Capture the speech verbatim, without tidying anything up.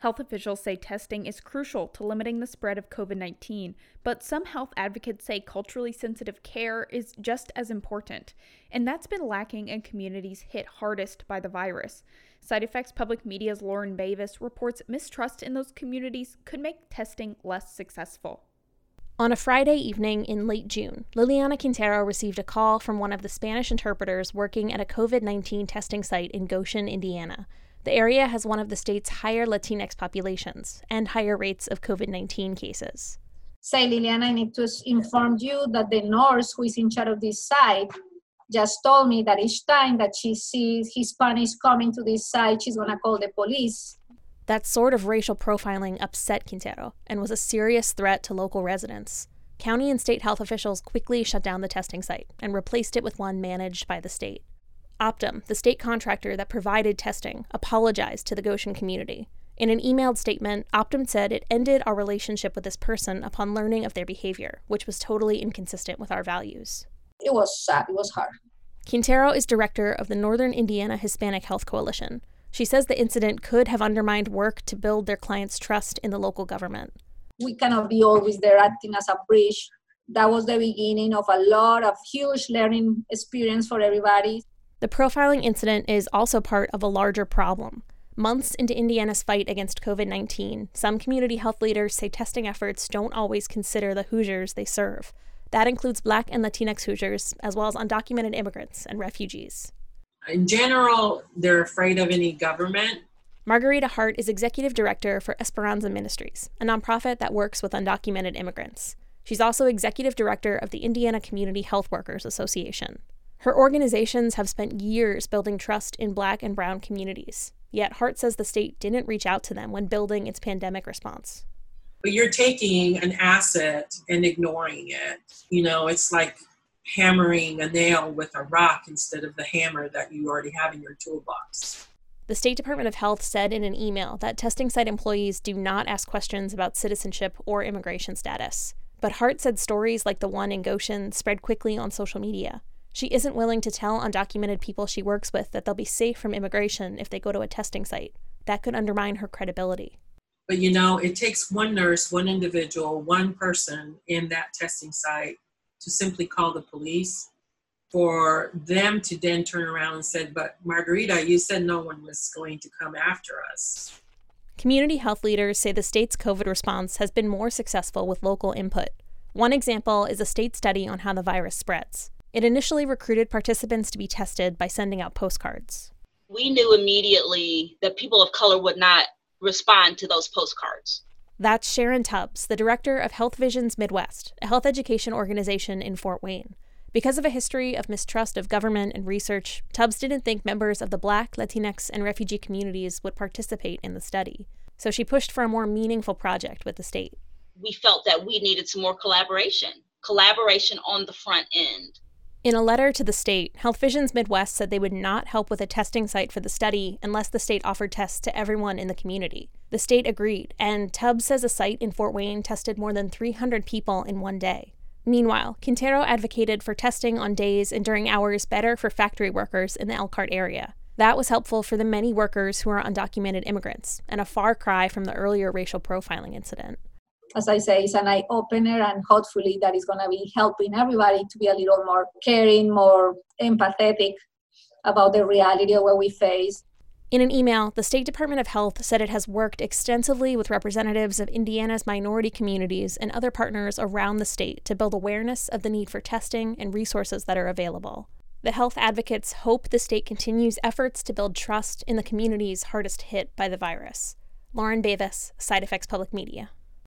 Health officials say testing is crucial to limiting the spread of covid nineteen, but some health advocates say culturally sensitive care is just as important, and that's been lacking in communities hit hardest by the virus. SideEffects Public Media's Lauren Bavis reports mistrust in those communities could make testing less successful. On a Friday evening in late June, Liliana Quintero received a call from one of the Spanish interpreters working at a covid nineteen testing site in Goshen, Indiana. The area has one of the state's higher Latinx populations and higher rates of covid nineteen cases. Say, Liliana, I need to inform you that the nurse who is in charge of this site just told me that each time that she sees Hispanics coming to this site, she's going to call the police. That sort of racial profiling upset Quintero and was a serious threat to local residents. County and state health officials quickly shut down the testing site and replaced it with one managed by the state. Optum, the state contractor that provided testing, apologized to the Goshen community. In an emailed statement, Optum said it ended our relationship with this person upon learning of their behavior, which was totally inconsistent with our values. It was sad. It was hard. Quintero is director of the Northern Indiana Hispanic Health Coalition. She says the incident could have undermined work to build their clients' trust in the local government. We cannot be always there acting as a bridge. That was the beginning of a lot of huge learning experience for everybody. The profiling incident is also part of a larger problem. Months into Indiana's fight against covid nineteen, some community health leaders say testing efforts don't always consider the Hoosiers they serve. That includes Black and Latinx Hoosiers, as well as undocumented immigrants and refugees. In general, they're afraid of any government. Margarita Hart is executive director for Esperanza Ministries, a nonprofit that works with undocumented immigrants. She's also executive director of the Indiana Community Health Workers Association. Her organizations have spent years building trust in Black and brown communities, yet Hart says the state didn't reach out to them when building its pandemic response. But you're taking an asset and ignoring it. You know, it's like hammering a nail with a rock instead of the hammer that you already have in your toolbox. The State Department of Health said in an email that testing site employees do not ask questions about citizenship or immigration status. But Hart said stories like the one in Goshen spread quickly on social media. She isn't willing to tell undocumented people she works with that they'll be safe from immigration if they go to a testing site. That could undermine her credibility. But you know, it takes one nurse, one individual, one person in that testing site to simply call the police for them to then turn around and say, but Margarita, you said no one was going to come after us. Community health leaders say the state's COVID response has been more successful with local input. One example is a state study on how the virus spreads. It initially recruited participants to be tested by sending out postcards. We knew immediately that people of color would not respond to those postcards. That's Sharon Tubbs, the director of Health Visions Midwest, a health education organization in Fort Wayne. Because of a history of mistrust of government and research, Tubbs didn't think members of the Black, Latinx, and refugee communities would participate in the study. So she pushed for a more meaningful project with the state. We felt that we needed some more collaboration, collaboration on the front end. In a letter to the state, Health Visions Midwest said they would not help with a testing site for the study unless the state offered tests to everyone in the community. The state agreed, and Tubbs says a site in Fort Wayne tested more than three hundred people in one day. Meanwhile, Quintero advocated for testing on days and during hours better for factory workers in the Elkhart area. That was helpful for the many workers who are undocumented immigrants, and a far cry from the earlier racial profiling incident. As I say, it's an eye-opener, and hopefully that is going to be helping everybody to be a little more caring, more empathetic about the reality of what we face. In an email, the State Department of Health said it has worked extensively with representatives of Indiana's minority communities and other partners around the state to build awareness of the need for testing and resources that are available. The health advocates hope the state continues efforts to build trust in the communities hardest hit by the virus. Lauren Bavis, SideEffects Public Media.